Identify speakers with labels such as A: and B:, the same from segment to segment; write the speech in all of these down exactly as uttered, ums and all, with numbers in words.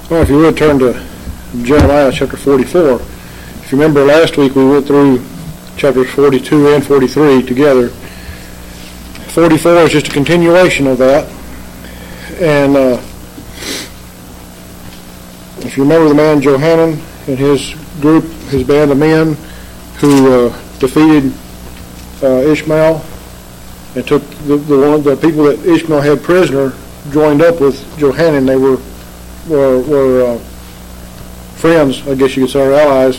A: Well, if you would turn to Jeremiah chapter forty-four. If you remember last week we went through chapters forty-two and forty-three together. forty-four is just a continuation of that. And uh, if you remember the man Johanan and his group, his band of men who uh, defeated uh, Ishmael and took the, the, one, the people that Ishmael had prisoner, joined up with Johanan. They were were, were uh, friends, I guess you could say, or allies.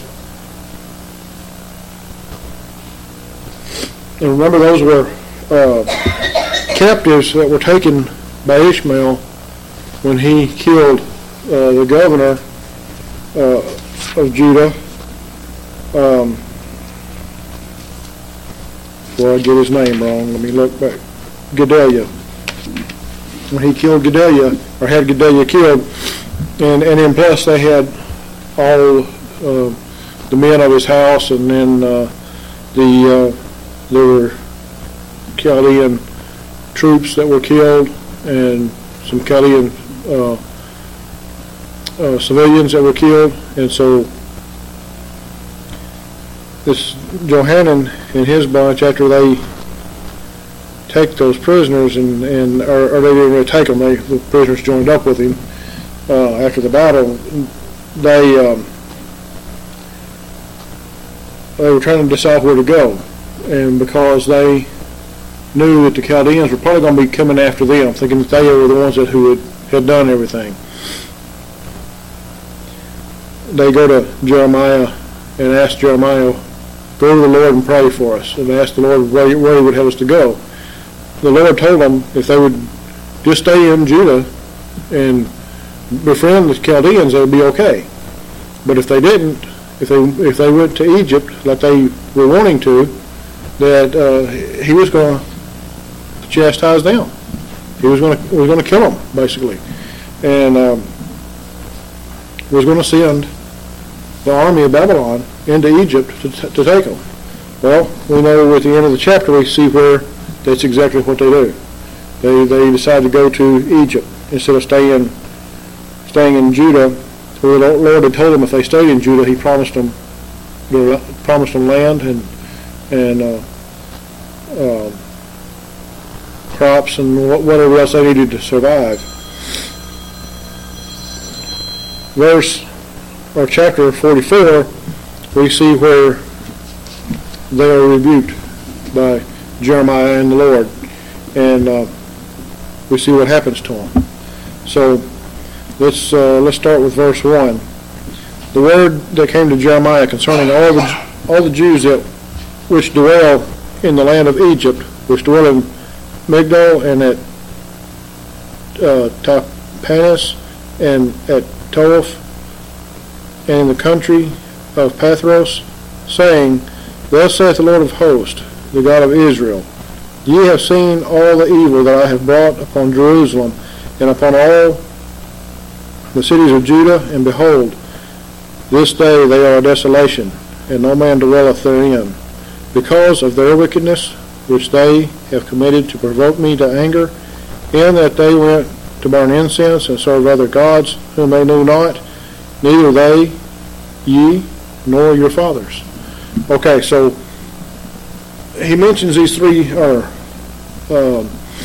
A: And remember, those were uh, captives that were taken by Ishmael when he killed uh, the governor uh, of Judah. Um, well, I get his name wrong. Let me look back. Gedaliah. When he killed Gedaliah, or had Gedaliah killed, and, and then plus they had all uh, the men of his house, and then uh, the uh, there were Chaldean troops that were killed, and some Chaldean uh, uh, civilians that were killed, and so this Johanan and his bunch, after they take those prisoners, and, and or, or they didn't really take them, they, the prisoners joined up with him uh, after the battle, they um, they were trying to decide where to go, and because they knew that the Chaldeans were probably going to be coming after them, thinking that they were the ones that who had, had done everything, they go to Jeremiah and ask Jeremiah, go to the Lord and pray for us, and ask the Lord where, where he would have us to go. The Lord told them if they would just stay in Judah and befriend the Chaldeans, they would be okay. But if they didn't, if they if they went to Egypt like they were wanting to, that uh, he was going to chastise them. He was going to was going to kill them basically, and um, was going to send the army of Babylon into Egypt to, t- to take them. Well, we know at the end of the chapter we see where that's exactly what they do. They they decide to go to Egypt instead of staying staying in Judah. So the Lord had told them if they stayed in Judah, He promised them promised them land and and uh, uh, crops and whatever else they needed to survive. Verse or chapter forty-four, we see where they are rebuked by Jeremiah and the Lord, and uh, we see what happens to them. So let's uh, let's start with verse one. The word that came to Jeremiah concerning all the all the Jews that which dwell in the land of Egypt, which dwell in Migdol and at uh, Tahpanhes and at Toleph and in the country of Pathros, saying, Thus saith the Lord of hosts, the God of Israel, Ye have seen all the evil that I have brought upon Jerusalem and upon all the cities of Judah, and behold, this day they are a desolation, and no man dwelleth therein, because of their wickedness which they have committed to provoke me to anger, in that they went to burn incense and serve other gods whom they knew not, neither they, ye, nor your fathers. Okay, so he mentions these three, or um,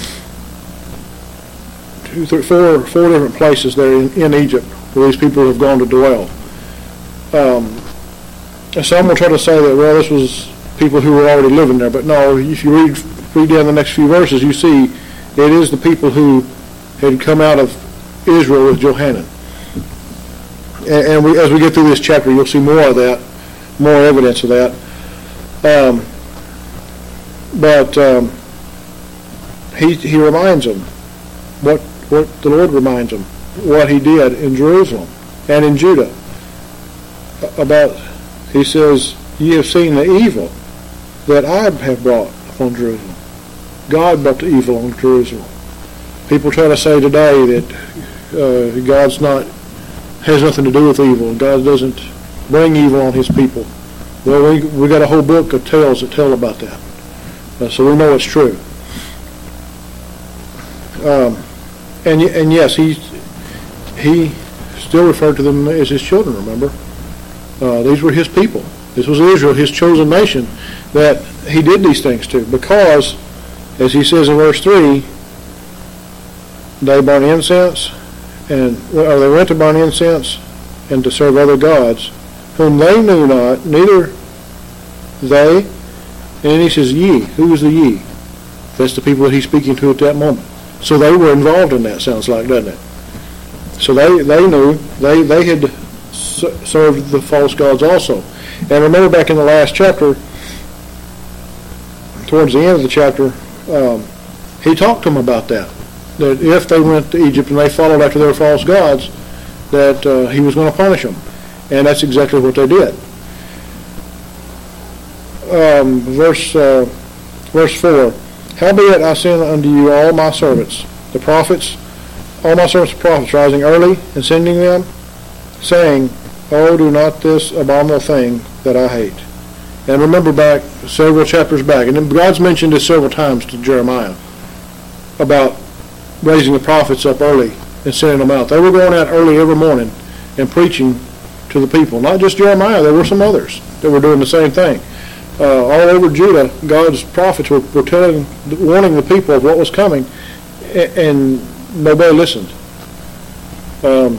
A: two, three, four, four different places there in, in Egypt where these people have gone to dwell. Um, some will try to say that, well, this was people who were already living there, but no, if you read, read down the next few verses, you see it is the people who had come out of Israel with Johanan. And, and we, as we get through this chapter, you'll see more of that, more evidence of that. Um, but um, he he reminds them what what the Lord reminds them what He did in Jerusalem and in Judah. About, He says, Ye have seen the evil that I have brought upon Jerusalem. God brought the evil on Jerusalem. People try to say today that uh, God's not has nothing to do with evil. God doesn't bring evil on His people. Well, we we got a whole book of tales that tell about that, uh, so we know it's true. Um, and and yes, he he still referred to them as his children, remember? Uh, these were his people. This was Israel, his chosen nation, that he did these things to. Because, as he says in verse three, they burn incense, and or they went to burn incense and to serve other gods, whom they knew not, neither they. And then he says, ye. Who was the ye? That's the people that he's speaking to at that moment. So they were involved in that, sounds like, doesn't it? So they, they knew, they, they had served the false gods also. And remember back in the last chapter, towards the end of the chapter, um, he talked to them about that. That if they went to Egypt and they followed after their false gods, that uh, he was going to punish them. And that's exactly what they did. Um, verse, uh, verse four. Howbeit I send unto you all my servants, the prophets, all my servants the prophets, rising early and sending them, saying, Oh, do not this abominable thing that I hate. And remember back, several chapters back, and God's mentioned this several times to Jeremiah, about raising the prophets up early and sending them out. They were going out early every morning and preaching to the people. Not just Jeremiah, there were some others that were doing the same thing. Uh, all over Judah, God's prophets were, were telling, warning the people of what was coming, and, and nobody listened. Um,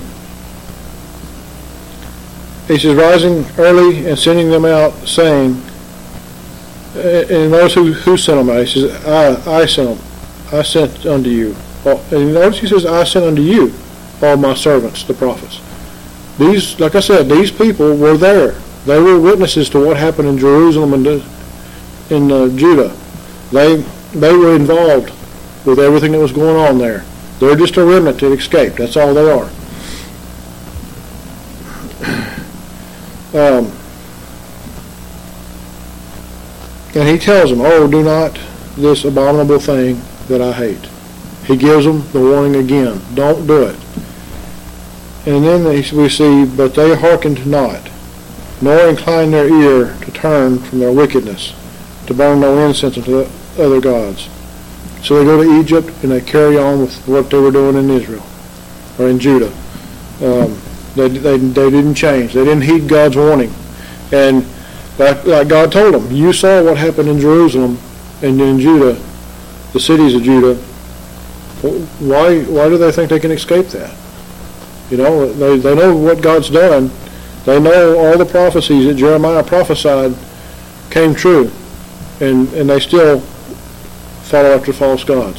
A: he says, rising early and sending them out, saying, and notice who, who sent them out. He says, I, I sent them. I sent unto you. And notice he says, I sent unto you all my servants, the prophets. These, like I said, these people were there. They were witnesses to what happened in Jerusalem and in uh, Judah. They they were involved with everything that was going on there. They're just a remnant that escaped. That's all they are. Um, and he tells them, oh, do not this abominable thing that I hate. He gives them the warning again. Don't do it. And then we see, but they hearkened not, nor inclined their ear to turn from their wickedness, to burn no incense unto other gods. So they go to Egypt and they carry on with what they were doing in Israel, or in Judah. Um, they, they, they didn't change. They didn't heed God's warning. And like, like God told them, you saw what happened in Jerusalem and in Judah, the cities of Judah. Why, why do they think they can escape that? You know, they, they know what God's done. They know all the prophecies that Jeremiah prophesied came true, and, and they still follow after false gods.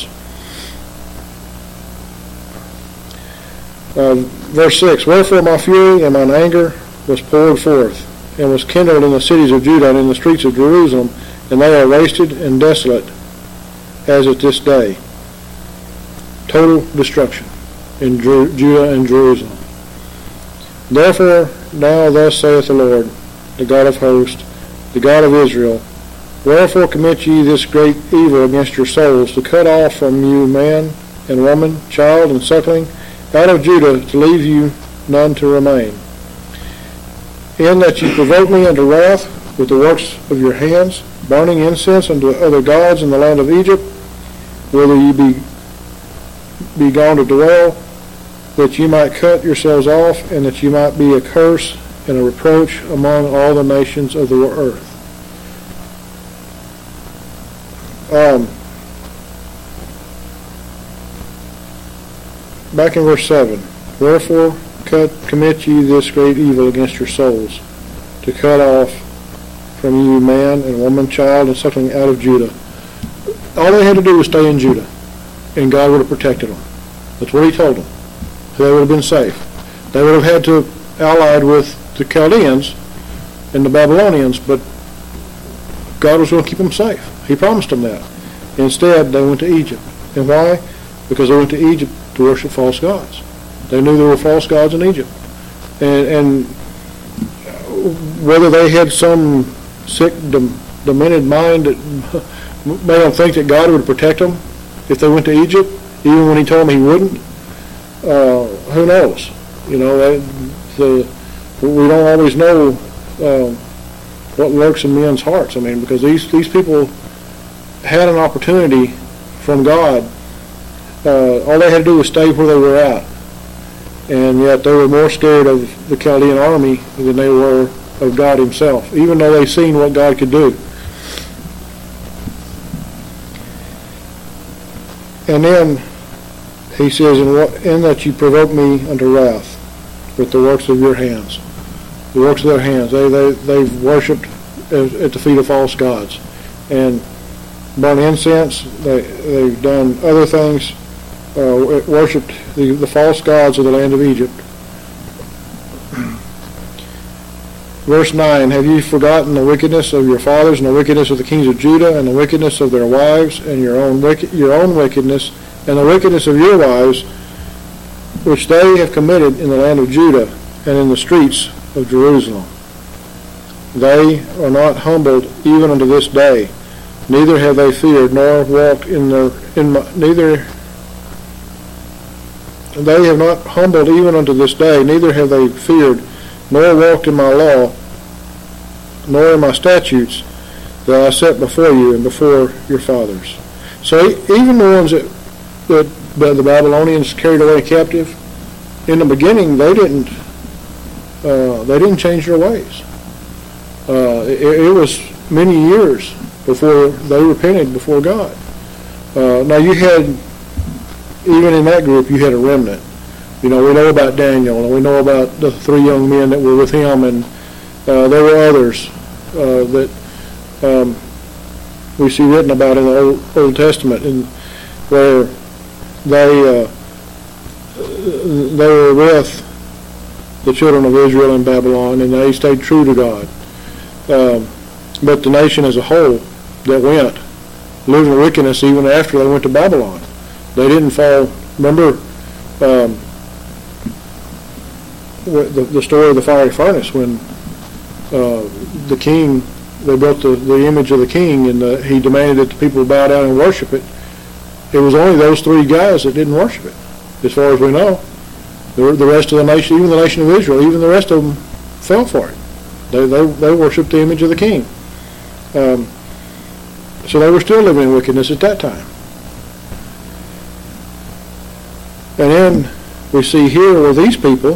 A: Uh, verse six, wherefore my fury and mine anger was poured forth, and was kindled in the cities of Judah and in the streets of Jerusalem, and they are wasted and desolate as at this day. Total destruction in Jer- Judah and Jerusalem. Therefore now thus saith the Lord, the God of hosts, the God of Israel, wherefore commit ye this great evil against your souls, to cut off from you man and woman, child and suckling, out of Judah, to leave you none to remain. In that ye provoke me unto wrath with the works of your hands, burning incense unto other gods in the land of Egypt, whither ye be, be gone to dwell, that ye might cut yourselves off, and that ye might be a curse and a reproach among all the nations of the earth. Um, back in verse seven, wherefore cut, commit ye this great evil against your souls, to cut off from you man and woman, child, and suckling out of Judah. All they had to do was stay in Judah, and God would have protected them. That's what he told them. They would have been safe. They would have had to have allied with the Chaldeans and the Babylonians, but God was going to keep them safe. He promised them that. Instead, they went to Egypt. And why? Because they went to Egypt to worship false gods. They knew there were false gods in Egypt. And, and whether they had some sick, demented mind that made them think that God would protect them if they went to Egypt, even when he told them he wouldn't, uh, who knows? You know, the, we don't always know uh, what lurks in men's hearts. I mean, because these, these people had an opportunity from God. Uh, all they had to do was stay where they were at. and yet they were more scared of the Chaldean army than they were of God himself, even though they seen what God could do. And then he says, in, what, in that you provoke me unto wrath with the works of your hands. The works of their hands. They, they, they've worshipped at the feet of false gods and burn incense. They, they've done other things, uh, worshipped the, the false gods of the land of Egypt. Verse nine, have you forgotten the wickedness of your fathers and the wickedness of the kings of Judah and the wickedness of their wives and your own wicked, your own wickedness and the wickedness of your wives, which they have committed in the land of Judah and in the streets of Jerusalem? They are not humbled even unto this day, neither have they feared nor walked in their in my, neither they have not humbled even unto this day, neither have they feared nor walked in my law, nor in my statutes that I set before you and before your fathers. So even the ones that, that the Babylonians carried away captive, in the beginning they didn't uh, they didn't change their ways. Uh, it, it was many years before they repented before God. Uh, now you had, even in that group, you had a remnant. You know, we know about Daniel, and we know about the three young men that were with him, and uh, there were others uh, that um, we see written about in the Old, Old Testament, and where they uh, they were with the children of Israel in Babylon, and they stayed true to God. Um, but the nation as a whole that went lived in wickedness even after they went to Babylon. They didn't fall. Remember um, the, the story of the fiery furnace, when uh, the king, they built the, the image of the king, and the, he demanded that the people bow down and worship it. It was only those three guys that didn't worship it, as far as we know. The, the rest of the nation, even the nation of Israel, even the rest of them fell for it. They they, they worshipped the image of the king. Um, so they were still living in wickedness at that time. And then we see here with these people,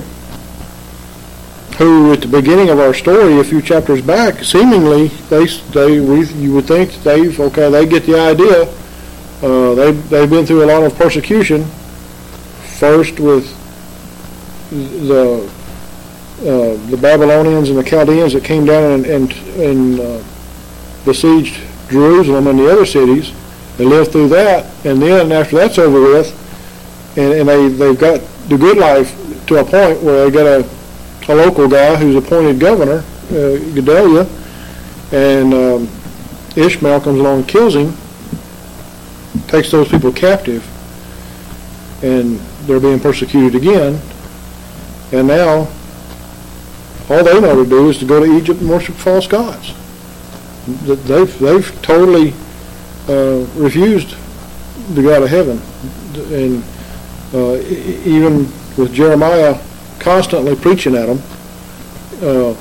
A: who at the beginning of our story, a few chapters back, seemingly they they we, you would think they've okay they get the idea. Uh, they they've been through a lot of persecution. First with the uh, the Babylonians and the Chaldeans that came down and and, and uh, besieged Jerusalem and the other cities. They lived through that, and then after that's over with, and, and they they've got the good life to a point where they got a a local guy who's appointed governor, uh, Gedaliah, and um, Ishmael comes along and kills him, takes those people captive, and they're being persecuted again. And now all they know to do is to go to Egypt and worship false gods. They've they've totally uh, refused the God of heaven, and uh, even with Jeremiah constantly preaching at them. Uh,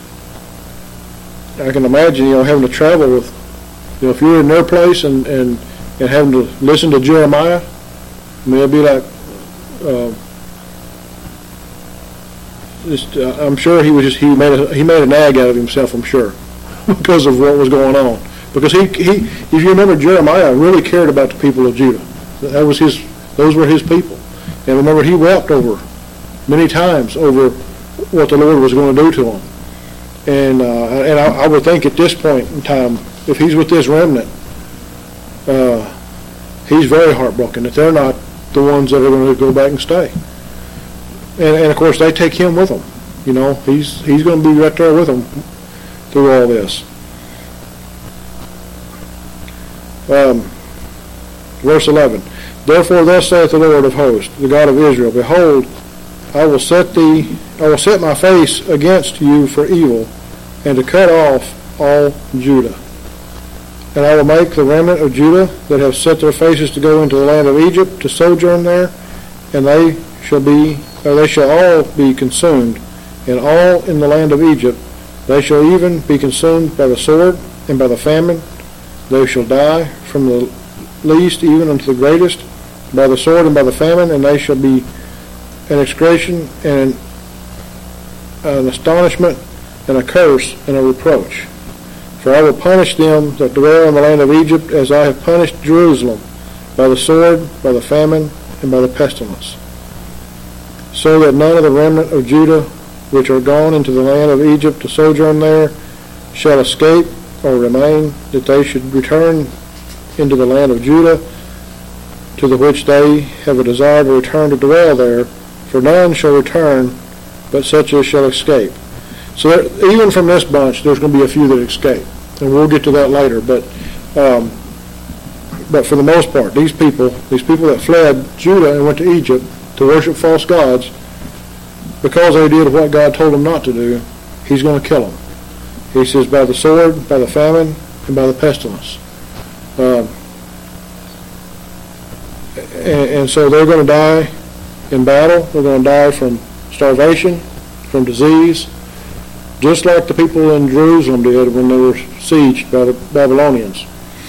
A: I can imagine, you know, having to travel with, you know, if you're in their place and, and, and having to listen to Jeremiah, I mean, it'd be like, uh, just, uh, I'm sure he was just, he made a, he made a nag out of himself, I'm sure, because of what was going on. Because he, he, if you remember, Jeremiah really cared about the people of Judah. That was his, those were his people. And remember, he wept over many times over what the Lord was going to do to him. And uh, and I, I would think at this point in time, if he's with this remnant, uh, he's very heartbroken that they're not the ones that are going to go back and stay. And, and of course, they take him with them. You know, he's he's going to be right there with them through all this. Um, verse eleven. Therefore, thus saith the Lord of hosts, the God of Israel, behold, I will set thee, I will set my face against you for evil, and to cut off all Judah. And I will make the remnant of Judah that have set their faces to go into the land of Egypt to sojourn there, and they shall be, or they shall all be consumed, and all in the land of Egypt. They shall even be consumed by the sword and by the famine. They shall die from the least even unto the greatest, by the sword and by the famine, and they shall be an execration and an astonishment and a curse and a reproach. For I will punish them that dwell in the land of Egypt as I have punished Jerusalem, by the sword, by the famine, and by the pestilence. So that none of the remnant of Judah, which are gone into the land of Egypt to sojourn there, shall escape or remain, that they should return into the land of Judah, to the which they have a desire to return to dwell there, for none shall return, but such as shall escape. So there, even from this bunch, there's going to be a few that escape, and we'll get to that later. But um, but for the most part, these people, these people that fled Judah and went to Egypt to worship false gods, because they did what God told them not to do, he's going to kill them. He says, by the sword, by the famine, and by the pestilence. Um, and, and so they're going to die in battle. They're going to die from starvation, from disease, just like the people in Jerusalem did when they were sieged by the Babylonians.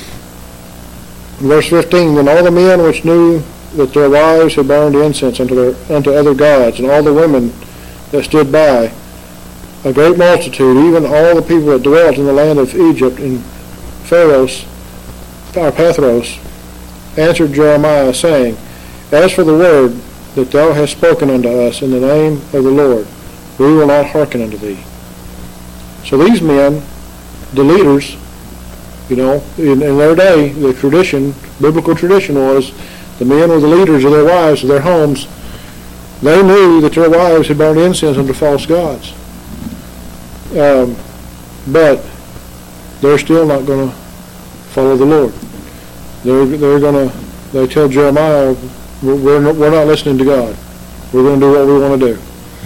A: Verse fifteen, then all the men which knew that their wives had burned incense unto, their, unto other gods, and all the women that stood by, a great multitude, even all the people that dwelt in the land of Egypt in Pharos, or Pathros, answered Jeremiah, saying, as for the word that thou hast spoken unto us in the name of the Lord, we will not hearken unto thee. So these men, the leaders, you know, in, in their day, the tradition, biblical tradition was, the men were the leaders of their wives, of their homes. They knew that their wives had burned incense unto false gods. Um, but they're still not going to follow the Lord. They're, they're going to, they tell Jeremiah, we're, we're, not, we're not listening to God. We're going to do what we want to do.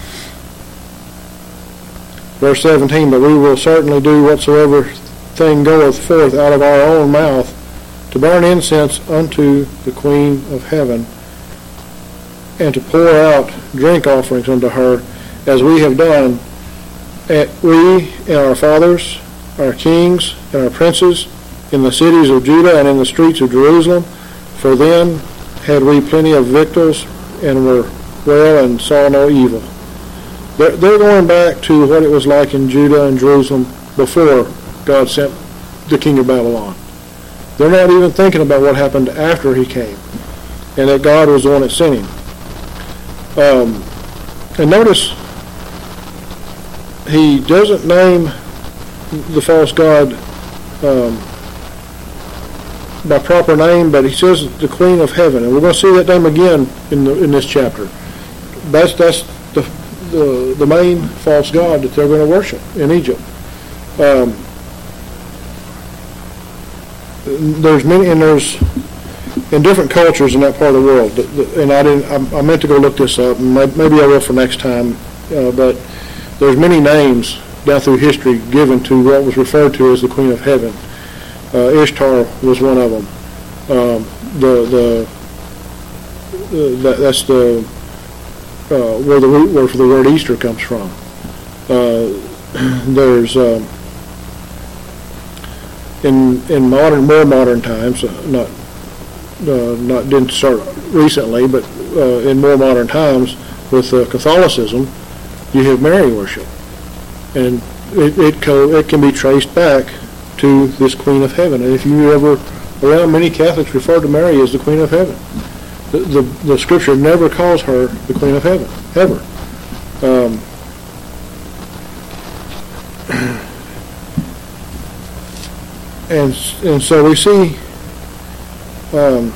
A: Verse seventeen, but we will certainly do whatsoever thing goeth forth out of our own mouth, to burn incense unto the Queen of Heaven, and to pour out drink offerings unto her, as we have done, and we and our fathers, our kings, and our princes, in the cities of Judah and in the streets of Jerusalem. For then had we plenty of victuals, and were well, and saw no evil. They're, they're going back to what it was like in Judah and Jerusalem before God sent the king of Babylon. They're not even thinking about what happened after he came, and that God was the one that sent him. Um, and notice, he doesn't name the false god um, by proper name, but he says the Queen of Heaven, and we're going to see that name again in the, in this chapter. That's that's the, the the main false god that they're going to worship in Egypt. Um, there's many, and there's in different cultures in that part of the world. And I didn't. I, I meant to go look this up, and maybe I will for next time. Uh, but there's many names down through history given to what was referred to as the Queen of Heaven. Uh, Ishtar was one of them. Um, the the uh, that, that's the uh, where the root word for the word Easter comes from. Uh, there's um, in in modern, more modern times, uh, not uh, not didn't start recently, but uh, in more modern times with uh, Catholicism, you have Mary worship, and it it, co- it can be traced back to this Queen of Heaven. And if you ever around, many Catholics refer to Mary as the Queen of Heaven. The the, the Scripture never calls her the Queen of Heaven ever. Um, and and so we see um,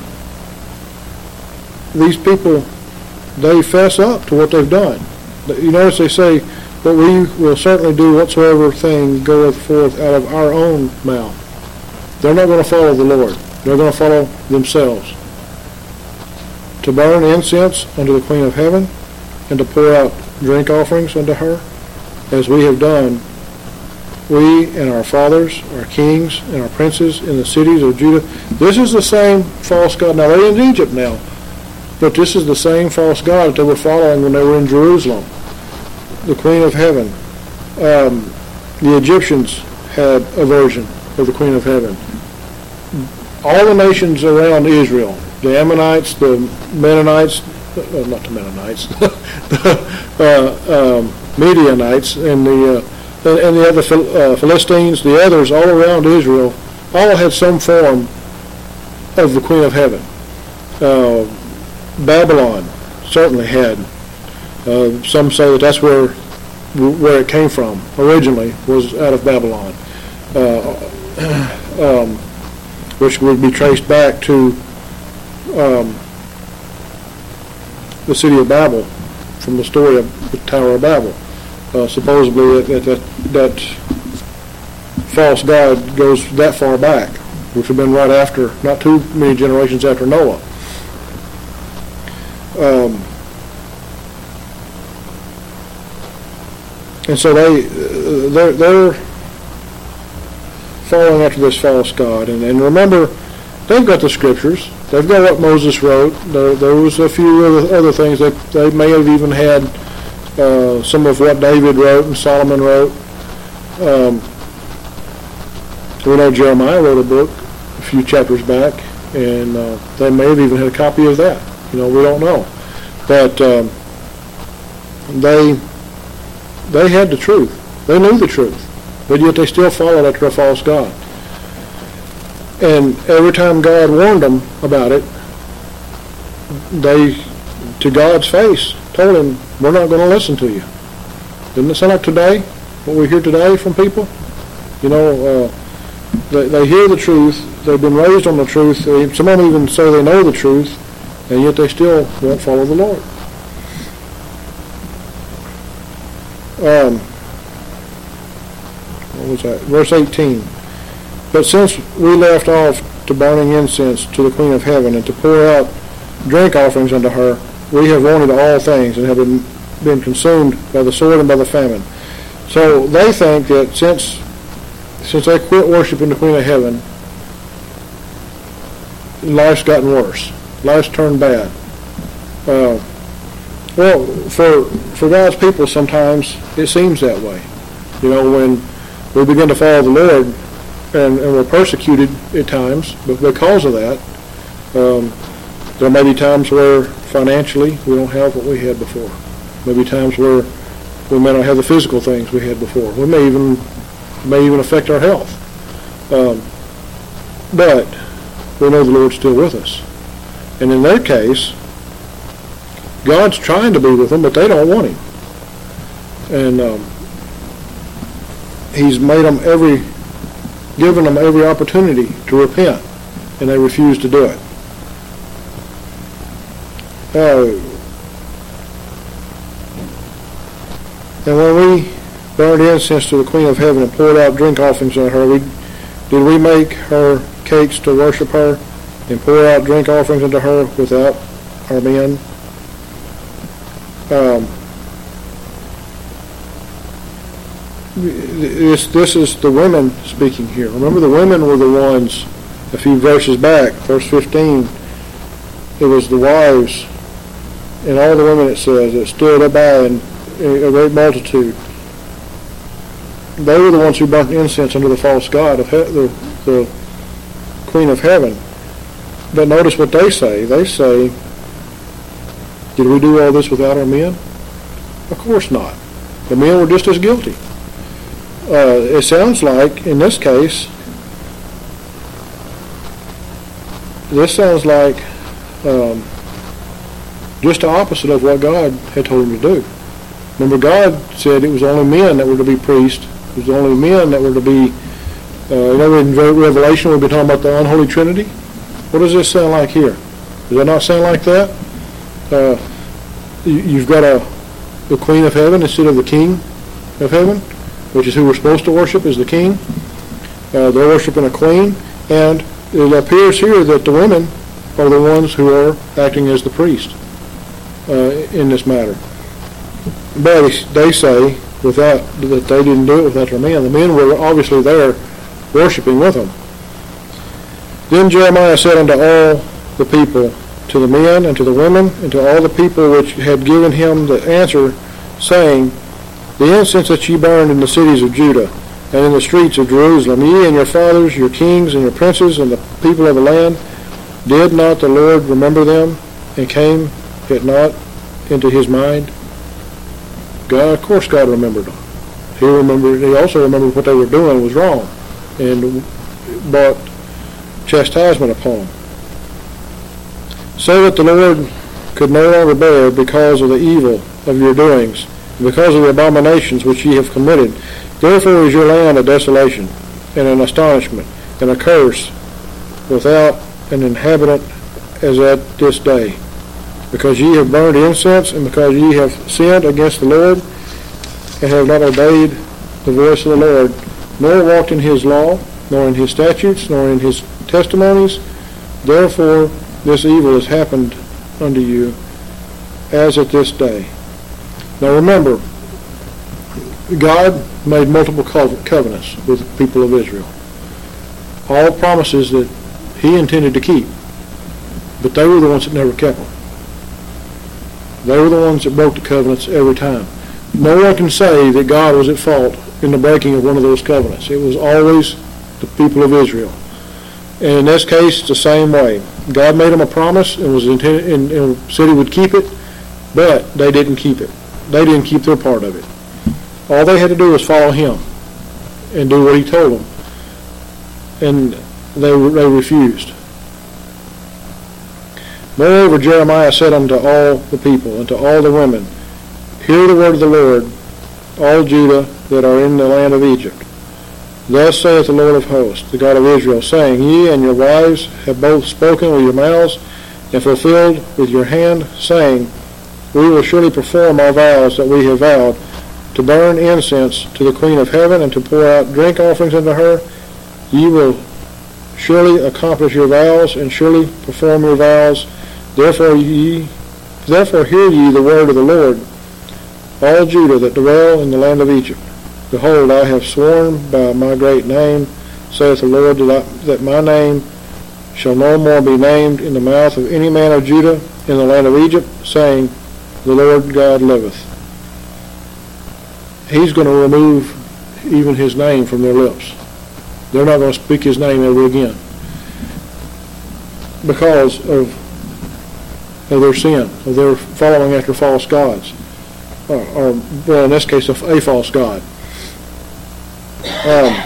A: these people, they fess up to what they've done. You notice they say, but we will certainly do whatsoever thing goeth forth out of our own mouth. They're not going to follow the Lord. They're going to follow themselves. To burn incense unto the Queen of Heaven, and to pour out drink offerings unto her, as we have done, we and our fathers, our kings, and our princes in the cities of Judah. This is the same false god. Now, they're in Egypt now, but this is the same false god that they were following when they were in Jerusalem. The Queen of Heaven. Um, the Egyptians had a version of the Queen of Heaven. All the nations around Israel, the Ammonites, the Mennonites, uh, not the Mennonites, uh, um, Midianites and the uh, and the other uh, Philistines, the others all around Israel, all had some form of the Queen of Heaven. Uh, Babylon certainly had. Uh, some say that that's where where it came from originally, was out of Babylon, uh, um, which would be traced back to um, the city of Babel, from the story of the Tower of Babel. Uh, supposedly that, that, that false god goes that far back, which would have been right after, not too many generations after Noah. Um, and so they, uh, they're, they're following after this false god. And, and remember, they've got the scriptures. They've got what Moses wrote. There, there was a few other, other things that they may have even had. Uh, some of what David wrote and Solomon wrote. Um, we know Jeremiah wrote a book a few chapters back, and uh, they may have even had a copy of that. You know, we don't know. But um, they they had the truth. They knew the truth. But yet they still followed after a false god. And every time God warned them about it, they, to God's face, told him, we're not going to listen to you. Doesn't it sound like today, what we hear today from people? You know, uh, they, they hear the truth, they've been raised on the truth, they, some of them even say they know the truth, and yet they still won't follow the Lord. Um, what was that? Verse eighteen. But since we left off to burning incense to the Queen of Heaven and to pour out drink offerings unto her, we have wanted all things and have been, been consumed by the sword and by the famine. So they think that since since they quit worshiping the Queen of Heaven, life's gotten worse. Life's turned bad. Uh, well, for for God's people, sometimes it seems that way. You know, when we begin to follow the Lord, and, and we're persecuted at times, but because of that, um, there may be times where financially we don't have what we had before. Maybe times where we may not have the physical things we had before. We may even may even affect our health. Um, but we know the Lord's still with us. And in their case, God's trying to be with them, but they don't want him. And um, he's made them every, given them every opportunity to repent, and they refuse to do it. Uh, and when we burned incense to the Queen of Heaven and poured out drink offerings on her, we, did we make her cakes to worship her and pour out drink offerings unto her without our men? Um, this, this is the women speaking here. Remember, the women were the ones, a few verses back, verse fifteen, it was the wives and all the women, it says, that stood about in a great multitude. They were the ones who burnt incense unto the false god of he- the, the Queen of Heaven. But notice what they say. They say, did we do all this without our men? Of course not. The men were just as guilty. Uh, it sounds like, in this case, this sounds like um, just the opposite of what God had told him to do. Remember, God said it was only men that were to be priests. It was only men that were to be, uh, you know, in Revelation we'll be talking about the unholy Trinity. What does this sound like here? Does that not sound like that? Uh, you, you've got a the Queen of Heaven instead of the King of Heaven, which is who we're supposed to worship, is the King. Uh, they're worshiping a queen, and it appears here that the women are the ones who are acting as the priest uh, in this matter. But they say without that they didn't do it without their men. The men were obviously there worshiping with them. Then Jeremiah said unto all the people, to the men and to the women and to all the people which had given him the answer, saying, the incense that ye burned in the cities of Judah and in the streets of Jerusalem, ye and your fathers, your kings and your princes and the people of the land, did not the Lord remember them, and came it not into his mind? God, of course God remembered them. He remembered, he also remembered what they were doing was wrong and brought chastisement upon them. So that the Lord could no longer bear because of the evil of your doings, and because of the abominations which ye have committed. Therefore is your land a desolation, and an astonishment, and a curse, without an inhabitant as at this day. Because ye have burned incense, and because ye have sinned against the Lord, and have not obeyed the voice of the Lord, nor walked in his law, nor in his statutes, nor in his testimonies. Therefore this evil has happened unto you, as at this day. Now remember, God made multiple covenants with the people of Israel. All promises that he intended to keep, but they were the ones that never kept them. They were the ones that broke the covenants every time. No one can say that God was at fault in the breaking of one of those covenants. It was always the people of Israel. And in this case, it's the same way. God made them a promise and was intended, and, and said he would keep it, but they didn't keep it. They didn't keep their part of it. All they had to do was follow him and do what he told them. And they, they refused. Moreover, Jeremiah said unto all the people, and to all the women, Hear the word of the Lord, all Judah that are in the land of Egypt. Thus saith the Lord of hosts, the God of Israel, saying, Ye and your wives have both spoken with your mouths, and fulfilled with your hand, saying, We will surely perform our vows that we have vowed, to burn incense to the Queen of Heaven, and to pour out drink offerings unto her. Ye will surely accomplish your vows, and surely perform your vows. Therefore ye, therefore hear ye the word of the Lord, all Judah that dwell in the land of Egypt. Behold, I have sworn by my great name, saith the Lord, that, I, that my name shall no more be named in the mouth of any man of Judah in the land of Egypt, saying, The Lord God liveth. He's going to remove even his name from their lips. They're not going to speak his name ever again because of, of their sin, of their following after false gods, or, or well, in this case, a, a false god. Um,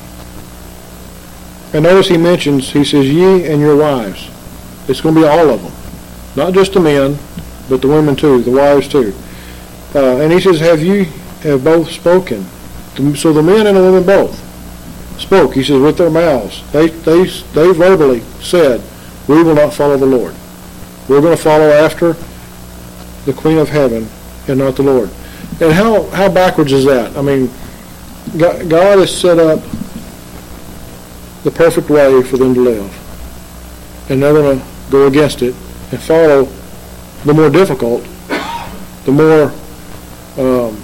A: and notice he mentions, he says, ye and your wives. It's going to be all of them. Not just the men, but the women too, the wives too. Uh, and he says, have you have both spoken? So the men and the women both spoke. He says, with their mouths. They, they, they verbally said, we will not follow the Lord. We're going to follow after the Queen of Heaven and not the Lord. And how, how backwards is that? I mean, God has set up the perfect way for them to live. And they're going to go against it and follow the more difficult, the more um,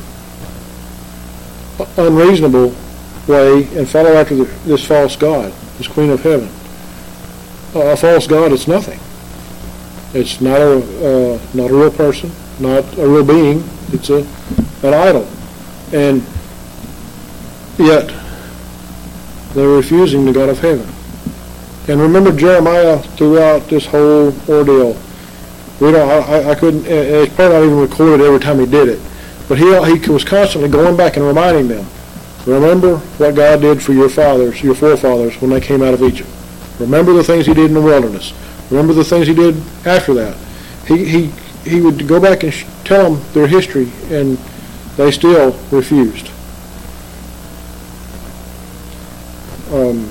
A: unreasonable way, and follow after the, this false god, this Queen of Heaven. Uh, a false god, it's nothing. It's not a uh, not a real person, not a real being. It's a an idol, and yet they're refusing the God of heaven. And remember Jeremiah throughout this whole ordeal. We don't. I, I couldn't. It's probably not even recorded every time he did it, but he he was constantly going back and reminding them. Remember what God did for your fathers, your forefathers, when they came out of Egypt. Remember the things he did in the wilderness. Remember the things he did after that. He he he would go back and sh- tell them their history, and they still refused. Um,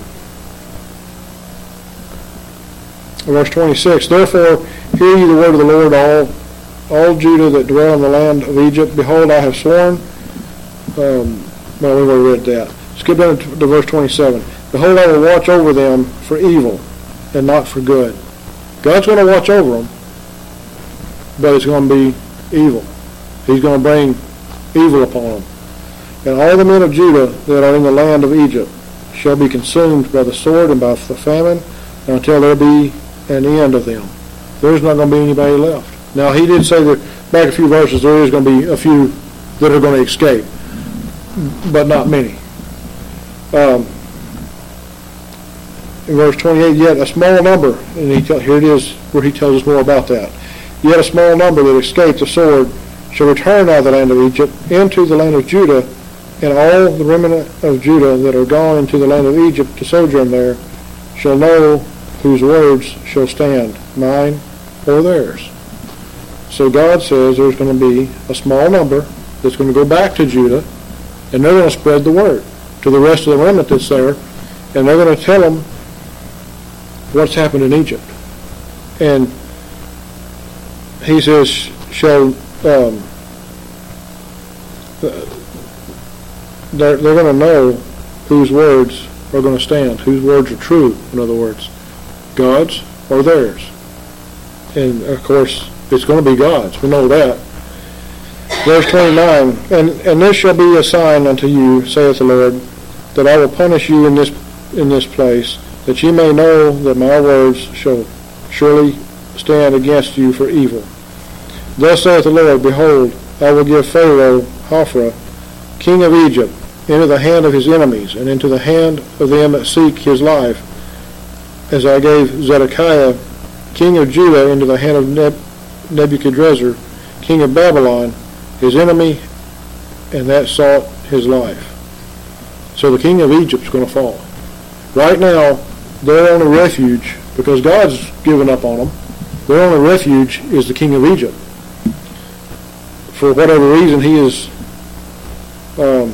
A: verse twenty-six, Therefore hear ye the word of the Lord, all all Judah that dwell in the land of Egypt. Behold, I have sworn. Um, well, we've already read that. Skip down to, to verse twenty-seven. Behold, I will watch over them for evil and not for good. God's going to watch over them, but it's going to be evil. He's going to bring evil upon them. And all the men of Judah that are in the land of Egypt shall be consumed by the sword and by the famine until there be an end of them. There's not going to be anybody left. Now, he did say that back a few verses, there is going to be a few that are going to escape, but not many. Um, in verse twenty-eight, yet a small number, and he tell, here it is where he tells us more about that. Yet a small number that escape the sword shall return out of the land of Egypt into the land of Judah, and all the remnant of Judah that are gone into the land of Egypt to sojourn there shall know whose words shall stand, mine or theirs. So God says there's going to be a small number that's going to go back to Judah, and they're going to spread the word to the rest of the remnant that's there, and they're going to tell them what's happened in Egypt. And he says, shall, um, they're, they're going to know whose words are going to stand, whose words are true, in other words, God's or theirs. And, of course, it's going to be God's. We know that. Verse twenty-nine, and, and this shall be a sign unto you, saith the Lord, that I will punish you in this in this place, that ye may know that my words shall surely stand against you for evil. Thus saith the Lord, behold, I will give Pharaoh Hophra, king of Egypt, into the hand of his enemies, and into the hand of them that seek his life, as I gave Zedekiah, king of Judah, into the hand of Neb- Nebuchadrezzar, king of Babylon, his enemy, and that sought his life. So the king of Egypt is going to fall. Right now, their only refuge, because God's given up on them, their only refuge is the king of Egypt. For whatever reason, he is um,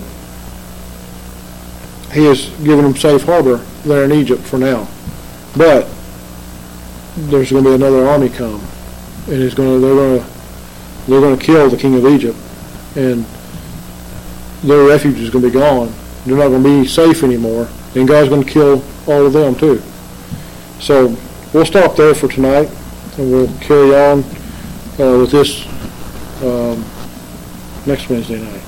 A: he has given them safe harbor there in Egypt for now. But there's going to be another army come, and it's going to they're going to they're going to kill the king of Egypt, and their refuge is going to be gone. They're not going to be safe anymore, and God's going to kill all of them too. So we'll stop there for tonight, and we'll carry on uh, with this um, next Wednesday night.